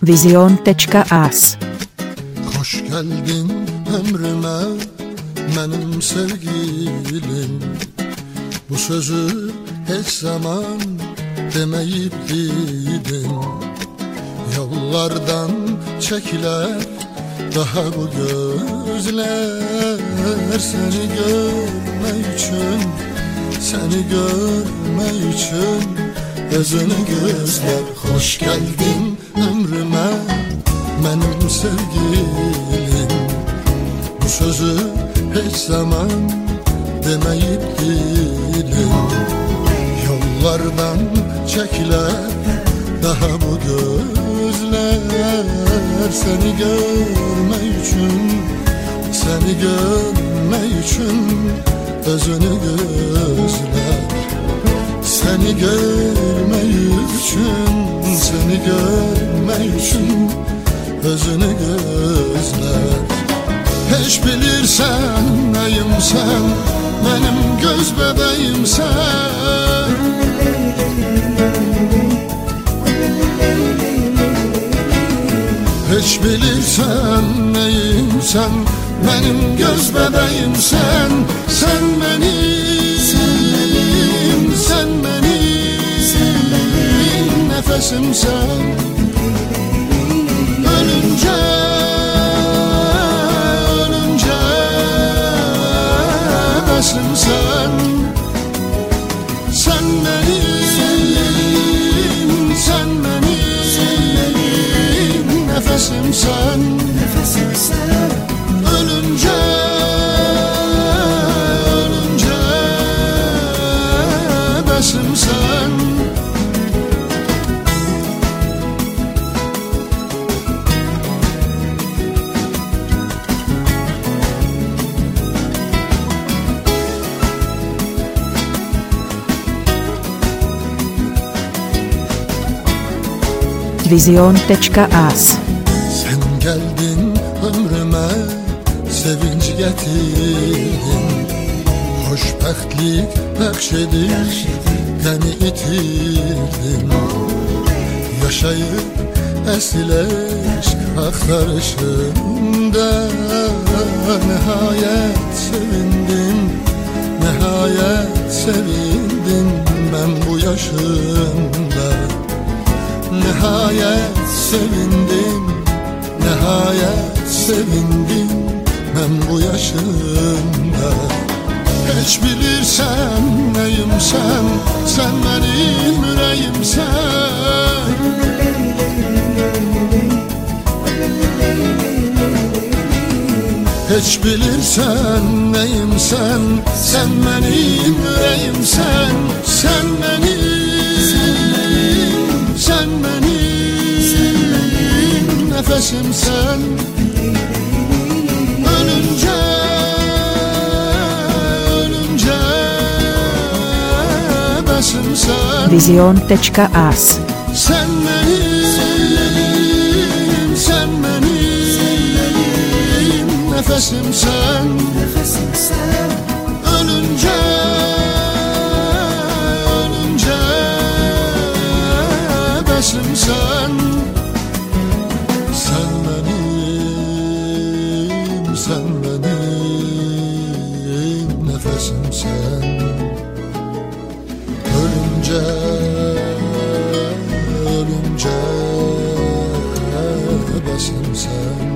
Vizyon.az. Hoş geldin ömrüme benim sevgilim. Bu sözü hiç zaman demeyip gidin. Yollardan çekiler daha bu gözler. Seni görmek için, seni görmek için gözünü gözler. Hoş geldin ömrüme benim sevgilim. Bu sözü hiç zaman demeyip gidin. Yollardan çekiler daha bu gözler. Seni görmek için, seni görmek için özünü gözler. Seni görmek için, seni görmek için özünü gözler. Hiç bilirsen neyim sen, benim göz bebeğim sen. Hiç bilirsen neyim sen, benim göz bebeğim sen. Sen benim, sen benim nefesim sen. Ölünce, ölünce besim sen. Sen benim, sen benim nefesim sen. Ölünce, ölünce besim sen. Vizyon.az. Sen geldin ömrüme sevinç getirdin. Hoşbəxtlik bəxşedin, beni itirdin. Yaşayıp əsil eşq axtarışında nihayet sevindim, nihayet sevindim ben bu yaşımda. Nihayet sevindim, nihayet sevindim ben bu yaşımda. Hiç bilirsen neyim sen, sen benim yüreğim sen. Hiç bilirsen neyim sen, sen benim yüreğim sen. Sen benim, sen benim nefesim sen. Ölünce, ölünce besim sen. Vizyon.az. Sen benim, sen benim nefesim sen. Ölünce, ölünce besim sen. Sen benim, sen benim nefesim sen. Ölünce, ölünce besim sen.